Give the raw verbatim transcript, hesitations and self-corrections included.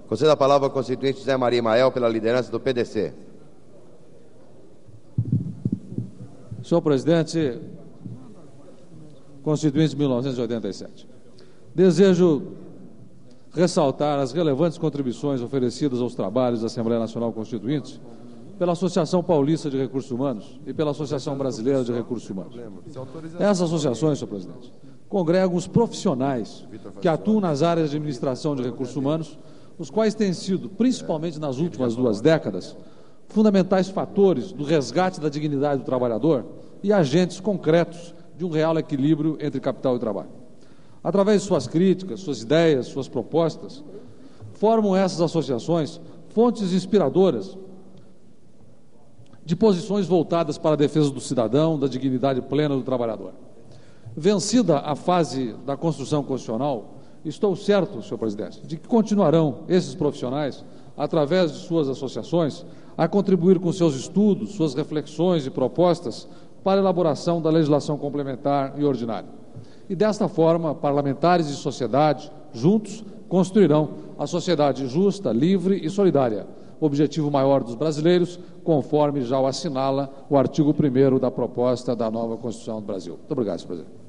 Concedo a palavra ao constituinte José Maria Imael, pela liderança do P D C. Senhor presidente, constituinte de mil novecentos e oitenta e sete, desejo ressaltar as relevantes contribuições oferecidas aos trabalhos da Assembleia Nacional Constituinte pela Associação Paulista de Recursos Humanos e pela Associação Brasileira de Recursos Humanos. Essas associações, senhor presidente, congregam os profissionais que atuam nas áreas de administração de recursos humanos, os quais têm sido, principalmente nas últimas duas décadas, fundamentais fatores do resgate da dignidade do trabalhador e agentes concretos de um real equilíbrio entre capital e trabalho. Através de suas críticas, suas ideias, suas propostas, formam essas associações fontes inspiradoras de posições voltadas para a defesa do cidadão, da dignidade plena do trabalhador. Vencida a fase da construção constitucional, estou certo, senhor presidente, de que continuarão esses profissionais, através de suas associações, a contribuir com seus estudos, suas reflexões e propostas para a elaboração da legislação complementar e ordinária. E desta forma, parlamentares e sociedade, juntos, construirão a sociedade justa, livre e solidária, objetivo maior dos brasileiros, conforme já o assinala o artigo primeiro da proposta da nova Constituição do Brasil. Muito obrigado, senhor presidente.